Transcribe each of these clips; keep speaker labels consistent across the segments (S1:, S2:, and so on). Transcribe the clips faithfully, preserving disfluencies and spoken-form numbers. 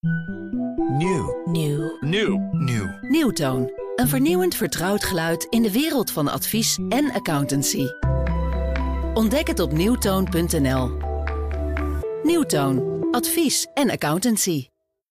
S1: Nieuw.
S2: Nieuw.
S1: Nieuw. Nieuw.
S2: Nieuwtoon. Een vernieuwend vertrouwd geluid in de wereld van advies en accountancy. Ontdek het op nieuwtoon punt n l. Nieuwtoon. Advies en accountancy.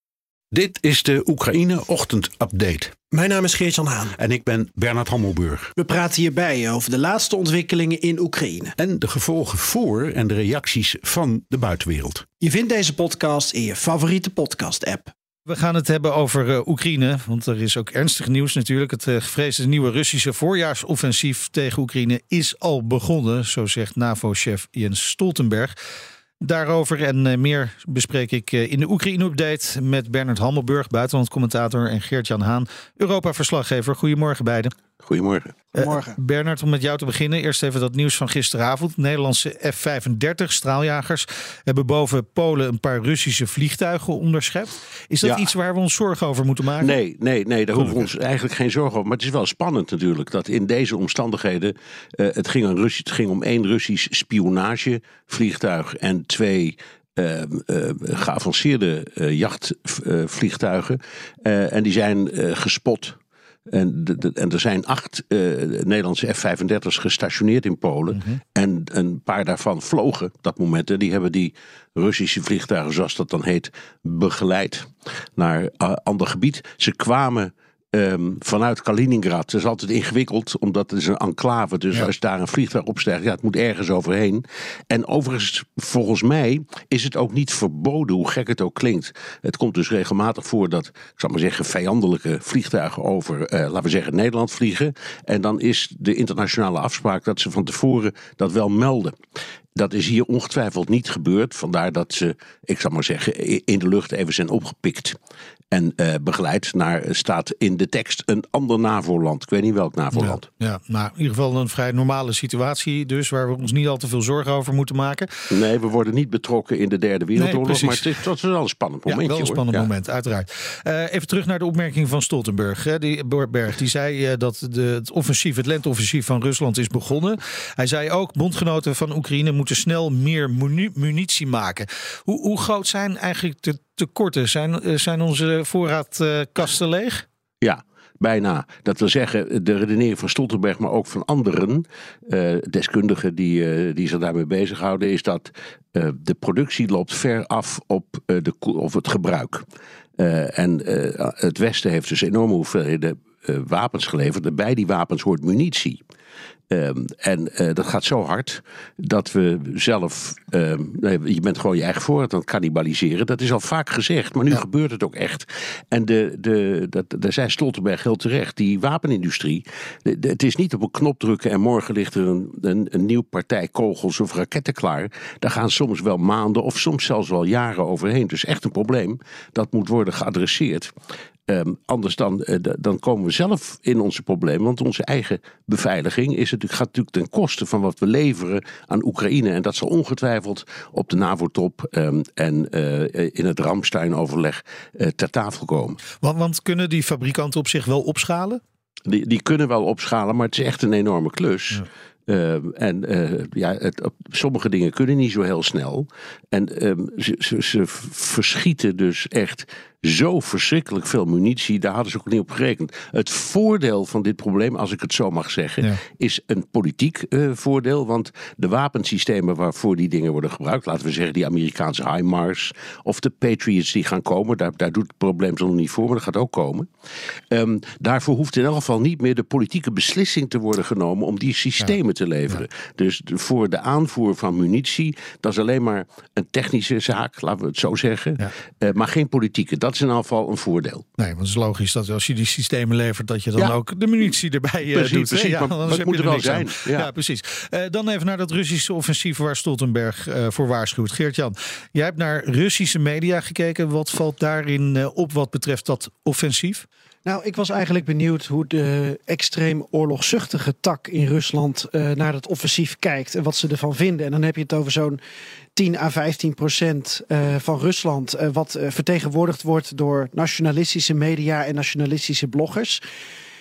S3: Dit is de Oekraïne-ochtend-update.
S4: Mijn naam is Geert-Jan Haan.
S3: En ik ben Bernard Hammelburg.
S4: We praten hierbij over de laatste ontwikkelingen in Oekraïne.
S3: En de gevolgen voor en de reacties van de buitenwereld.
S4: Je vindt deze podcast in je favoriete podcast-app.
S5: We gaan het hebben over uh, Oekraïne, want er is ook ernstig nieuws natuurlijk. Het uh, gevreesde nieuwe Russische voorjaarsoffensief tegen Oekraïne is al begonnen, zo zegt NAVO-chef Jens Stoltenberg. Daarover en uh, meer bespreek ik uh, in de Oekraïne-update met Bernard Hammelburg, buitenlandcommentator, en Geert-Jan Haan, Europa-verslaggever. Goedemorgen beiden.
S3: Goedemorgen.
S4: Goedemorgen.
S5: Uh, Bernard, om met jou te beginnen. Eerst even dat nieuws van gisteravond. Nederlandse F vijfendertig straaljagers hebben boven Polen een paar Russische vliegtuigen onderschept. Is dat
S3: ja.
S5: iets waar we ons zorgen over moeten maken?
S3: Nee, nee, nee, daar hoeven we ons eigenlijk geen zorgen over. Maar het is wel spannend natuurlijk dat in deze omstandigheden uh, het, ging om Russi- het ging om één Russisch spionagevliegtuig en twee Uh, uh, geavanceerde uh, jachtvliegtuigen. Uh, en die zijn uh, gespot. En, de, de, en er zijn acht uh, Nederlandse F vijfendertig's gestationeerd in Polen. Mm-hmm. En een paar daarvan vlogen op dat moment. En die hebben die Russische vliegtuigen, zoals dat dan heet, begeleid naar uh, ander gebied. Ze kwamen Um, vanuit Kaliningrad. Dat is altijd ingewikkeld, omdat het is een enclave. Dus ja. als daar een vliegtuig opstijgt, ja, het moet ergens overheen. En overigens, volgens mij, is het ook niet verboden, hoe gek het ook klinkt. Het komt dus regelmatig voor dat, ik zal maar zeggen, vijandelijke vliegtuigen over, uh, laten we zeggen, Nederland vliegen. En dan is de internationale afspraak dat ze van tevoren dat wel melden. Dat is hier ongetwijfeld niet gebeurd. Vandaar dat ze, ik zal maar zeggen, in de lucht even zijn opgepikt. En uh, begeleid naar, staat in de tekst, een ander NAVO-land. Ik weet niet welk NAVO-land.
S5: Ja, ja, nou, in ieder geval een vrij normale situatie dus, waar we ons niet al te veel zorgen over moeten maken.
S3: Nee, we worden niet betrokken in de derde wereldoorlog. Nee, maar het is, dat is wel een spannend momentje.
S5: Ja, wel een spannend
S3: hoor.
S5: moment, ja. Uiteraard. Uh, even terug naar de opmerking van Stoltenberg. Hè. Die, Berg, die zei uh, dat de, het offensief, het lenteoffensief van Rusland is begonnen. Hij zei ook, bondgenoten van Oekraïne moeten snel meer muni- munitie maken. Hoe, hoe groot zijn eigenlijk de tekorten? Zijn, zijn onze voorraadkasten uh, leeg?
S3: Ja, bijna. Dat wil zeggen, de redenering van Stoltenberg, maar ook van anderen, uh, deskundigen die, uh, die zich daarmee bezighouden, is dat uh, de productie loopt ver af op, uh, de, op het gebruik. Uh, en uh, het Westen heeft dus enorme hoeveelheden uh, wapens geleverd. En bij die wapens hoort munitie. Um, en uh, dat gaat zo hard dat we zelf, um, je bent gewoon je eigen voorraad aan het cannibaliseren. Dat is al vaak gezegd, maar nu ja. gebeurt het ook echt. En de, de, dat, daar zei Stoltenberg heel terecht, die wapenindustrie, de, de, het is niet op een knop drukken en morgen ligt er een, een, een nieuw partij kogels of raketten klaar. Daar gaan soms wel maanden of soms zelfs wel jaren overheen. Dus echt een probleem dat moet worden geadresseerd. Um, anders dan, uh, dan komen we zelf in onze problemen. Want onze eigen beveiliging is het, gaat natuurlijk ten koste van wat we leveren aan Oekraïne. En dat zal ongetwijfeld op de NAVO-top um, en uh, in het Ramstein-overleg uh, ter tafel komen.
S5: Want, want kunnen die fabrikanten op zich wel opschalen?
S3: Die, die kunnen wel opschalen, maar het is echt een enorme klus. Ja. Uh, en uh, ja, het, sommige dingen kunnen niet zo heel snel. En um, ze, ze, ze verschieten dus echt zo verschrikkelijk veel munitie. Daar hadden ze ook niet op gerekend. Het voordeel van dit probleem, als ik het zo mag zeggen, ja. is een politiek uh, voordeel. Want de wapensystemen waarvoor die dingen worden gebruikt, laten we zeggen die Amerikaanse HIMARS of de Patriots die gaan komen, daar, daar doet het probleem zo nog niet voor, maar dat gaat ook komen. Um, daarvoor hoeft in elk geval niet meer de politieke beslissing te worden genomen om die systemen ja. te leveren. Ja. Dus de, voor de aanvoer van munitie, dat is alleen maar een technische zaak, laten we het zo zeggen, ja. uh, maar geen politieke. Dat is in elk geval een voordeel.
S5: Nee, want het is logisch dat als je die systemen levert, dat je dan ja. ook de munitie erbij uh,
S3: precies,
S5: doet.
S3: Precies,
S5: ja,
S3: maar dat moet er wel zijn.
S5: Ja. ja, precies. Uh, dan even naar dat Russische offensief waar Stoltenberg uh, voor waarschuwt. Geert-Jan, jij hebt naar Russische media gekeken. Wat valt daarin uh, op wat betreft dat offensief?
S4: Nou, ik was eigenlijk benieuwd hoe de extreem oorlogzuchtige tak in Rusland uh, naar dat offensief kijkt en wat ze ervan vinden. En dan heb je het over zo'n tien à vijftien procent uh, van Rusland, uh, wat uh, vertegenwoordigd wordt door nationalistische media en nationalistische bloggers.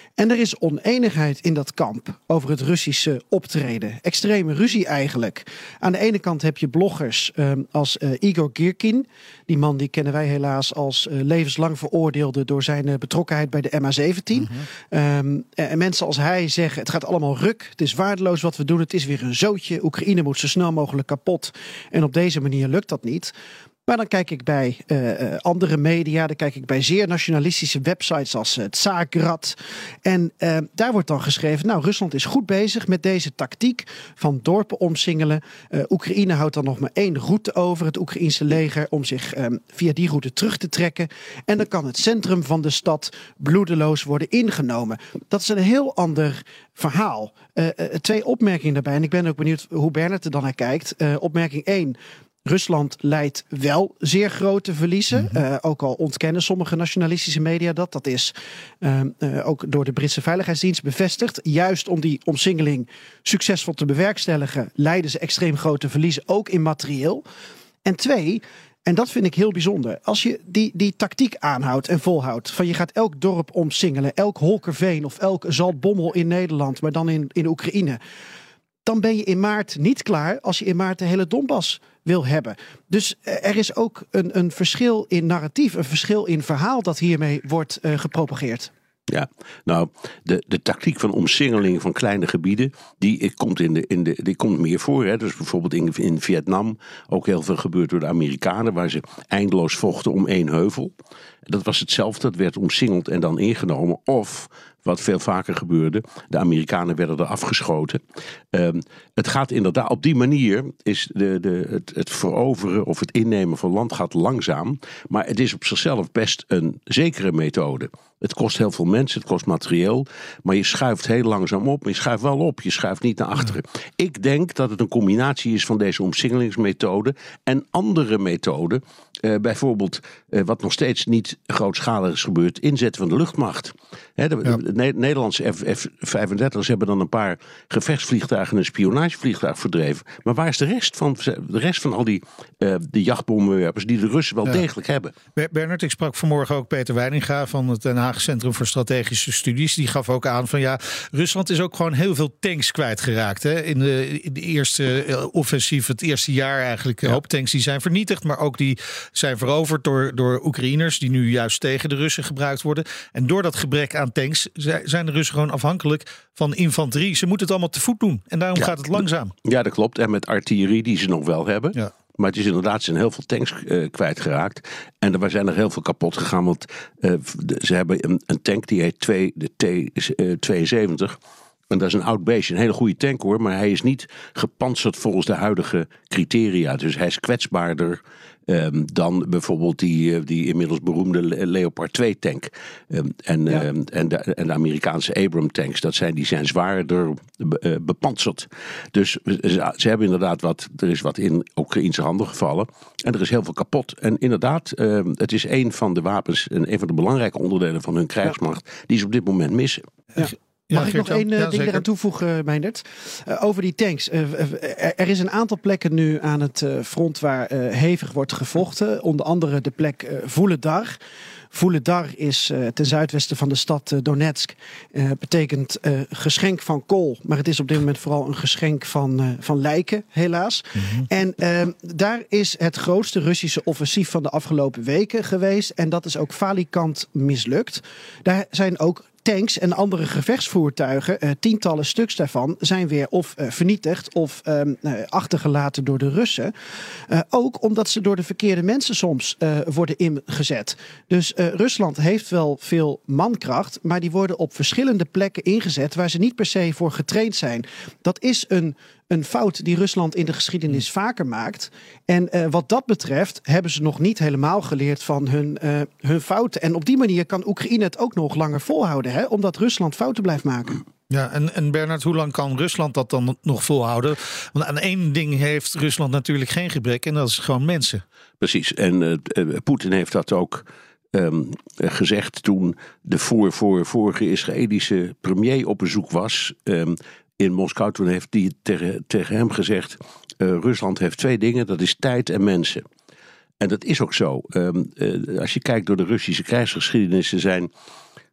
S4: En er is oneenigheid in dat kamp over het Russische optreden. Extreme ruzie eigenlijk. Aan de ene kant heb je bloggers um, als uh, Igor Girkin. Die man die kennen wij helaas als uh, levenslang veroordeelde door zijn uh, betrokkenheid bij de M H zeventien. Mm-hmm. Um, en mensen als hij zeggen, het gaat allemaal ruk. Het is waardeloos wat we doen. Het is weer een zootje. Oekraïne moet zo snel mogelijk kapot. En op deze manier lukt dat niet. Maar dan kijk ik bij uh, andere media, dan kijk ik bij zeer nationalistische websites als uh, Tsargrad. En uh, daar wordt dan geschreven, nou, Rusland is goed bezig met deze tactiek van dorpen omsingelen. Uh, Oekraïne houdt dan nog maar één route over, het Oekraïense leger, om zich um, via die route terug te trekken. En dan kan het centrum van de stad bloedeloos worden ingenomen. Dat is een heel ander verhaal. Uh, uh, twee opmerkingen daarbij, en ik ben ook benieuwd hoe Bernard er dan naar kijkt. Uh, opmerking één. Rusland leidt wel zeer grote verliezen. Mm-hmm. Uh, ook al ontkennen sommige nationalistische media dat. Dat is uh, uh, ook door de Britse Veiligheidsdienst bevestigd. Juist om die omsingeling succesvol te bewerkstelligen, leiden ze extreem grote verliezen, ook in materieel. En twee, en dat vind ik heel bijzonder, als je die, die tactiek aanhoudt en volhoudt, van je gaat elk dorp omsingelen, elk Holkerveen of elk Zaltbommel in Nederland, maar dan in, in Oekraïne, dan ben je in maart niet klaar als je in maart de hele Donbass wil hebben. Dus er is ook een, een verschil in narratief, een verschil in verhaal dat hiermee wordt uh, gepropageerd.
S3: Ja, nou, de, de tactiek van omsingeling van kleine gebieden, die komt, in de, in de, die komt meer voor. Hè. Dus bijvoorbeeld in, in Vietnam ook heel veel gebeurd door de Amerikanen, waar ze eindeloos vochten om één heuvel. Dat was hetzelfde, dat werd omsingeld en dan ingenomen. Of, wat veel vaker gebeurde, de Amerikanen werden er afgeschoten. Um, het gaat inderdaad, op die manier is de, de, het, het veroveren of het innemen van land gaat langzaam. Maar het is op zichzelf best een zekere methode. Het kost heel veel mensen, het kost materieel. Maar je schuift heel langzaam op. Maar je schuift wel op, je schuift niet naar achteren. Ik denk dat het een combinatie is van deze omsingelingsmethode en andere methoden. Uh, bijvoorbeeld, uh, wat nog steeds niet grootschalig is gebeurd, inzetten van de luchtmacht. He, de, ja. de, de Nederlandse F vijfendertig's hebben dan een paar gevechtsvliegtuigen en een spionagevliegtuig verdreven. Maar waar is de rest van, de rest van al die uh, de jachtbommenwerpers die de Russen wel ja. degelijk hebben?
S5: Bernard, ik sprak vanmorgen ook Peter Weininga van het Den Haag Centrum voor Strategische Studies. Die gaf ook aan van ja, Rusland is ook gewoon heel veel tanks kwijtgeraakt. Hè? In, de, in de eerste uh, offensief, het eerste jaar eigenlijk, ja. hoop tanks die zijn vernietigd, maar ook die zijn veroverd door, door Oekraïners die nu juist tegen de Russen gebruikt worden. En door dat gebrek aan tanks zijn de Russen gewoon afhankelijk van infanterie. Ze moeten het allemaal te voet doen en daarom ja, gaat het langzaam.
S3: Ja, dat klopt. En met artillerie die ze nog wel hebben. Ja. Maar het is inderdaad, ze zijn heel veel tanks uh, kwijtgeraakt. En er zijn er heel veel kapot gegaan. Want uh, de, ze hebben een, een tank die heet twee, de T tweeënzeventig. En dat is een oud beestje, een hele goede tank hoor. Maar hij is niet gepantserd volgens de huidige criteria. Dus hij is kwetsbaarder um, dan bijvoorbeeld die, die inmiddels beroemde Leopard twee tank. Um, en, ja. um, en, de, en de Amerikaanse Abrams tanks, dat zijn, die zijn zwaarder uh, bepantserd. Dus ze, ze hebben inderdaad wat, er is wat in Oekraïense handen gevallen. En er is heel veel kapot. En inderdaad, um, het is een van de wapens en een van de belangrijke onderdelen van hun krijgsmacht ja. die ze op dit moment missen.
S4: Ja. Mag ja, ik nog één ja, ding eraan toevoegen, Meindert? Uh, over die tanks. Uh, uh, er is een aantal plekken nu aan het uh, front waar uh, hevig wordt gevochten. Onder andere de plek uh, Vuhledar. Vuhledar is uh, ten zuidwesten van de stad uh, Donetsk. Uh, betekent uh, geschenk van kool. Maar het is op dit moment vooral een geschenk van, uh, van lijken, helaas. Mm-hmm. En uh, daar is het grootste Russische offensief van de afgelopen weken geweest. En dat is ook falikant mislukt. Daar zijn ook tanks en andere gevechtsvoertuigen, uh, tientallen stuks daarvan, zijn weer of uh, vernietigd of uh, uh, achtergelaten door de Russen. Uh, ook omdat ze door de verkeerde mensen soms uh, worden ingezet. Dus uh, Rusland heeft wel veel mankracht, maar die worden op verschillende plekken ingezet waar ze niet per se voor getraind zijn. Dat is een Een fout die Rusland in de geschiedenis vaker maakt. En uh, wat dat betreft hebben ze nog niet helemaal geleerd van hun, uh, hun fouten. En op die manier kan Oekraïne het ook nog langer volhouden. Hè? Omdat Rusland fouten blijft maken.
S5: Ja, en, en Bernard, hoe lang kan Rusland dat dan nog volhouden? Want aan één ding heeft Rusland natuurlijk geen gebrek. En dat is gewoon mensen.
S3: Precies. En uh, uh, Poetin heeft dat ook Um, gezegd toen de voor, voor, vorige Israëlische premier op bezoek was um, in Moskou. Toen heeft hij tegen, tegen hem gezegd, uh, Rusland heeft twee dingen, dat is tijd en mensen. En dat is ook zo. Um, uh, als je kijkt door de Russische krijgsgeschiedenis, er zijn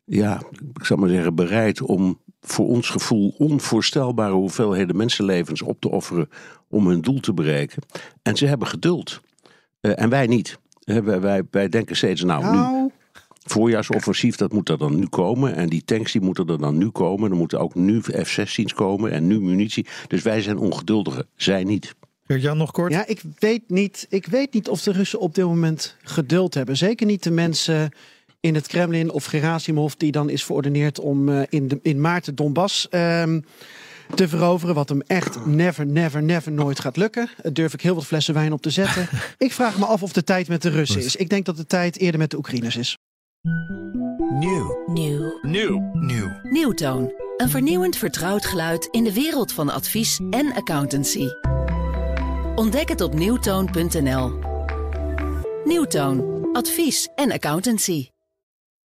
S3: ja, ik zal maar zeggen, bereid om voor ons gevoel onvoorstelbare hoeveelheden mensenlevens op te offeren om hun doel te bereiken. En ze hebben geduld. Uh, en wij niet. Uh, wij, wij denken steeds, nou,
S4: nou...
S3: nu... Voorjaarsoffensief, dat moet er dan nu komen. En die tanks die moeten er dan nu komen. Er moeten ook nu F zestien's komen en nu munitie. Dus wij zijn ongeduldiger. Zij niet.
S5: Jan, nog kort?
S4: Ja, ik weet, niet, ik weet niet of de Russen op dit moment geduld hebben. Zeker niet de mensen in het Kremlin of Gerasimov, die dan is verordeneerd om uh, in, de, in maart de Donbass uh, te veroveren. Wat hem echt never, never, never nooit gaat lukken. Daar durf ik heel wat flessen wijn op te zetten. Ik vraag me af of de tijd met de Russen is. Ik denk dat de tijd eerder met de Oekraïners is.
S2: Nieuw. Nieuw.
S1: Nieuw. Nieuw.
S2: Nieuwtoon. Een vernieuwend vertrouwd geluid in de wereld van advies en accountancy. Ontdek het op nieuwtoon punt n l. Nieuwtoon. Advies en accountancy.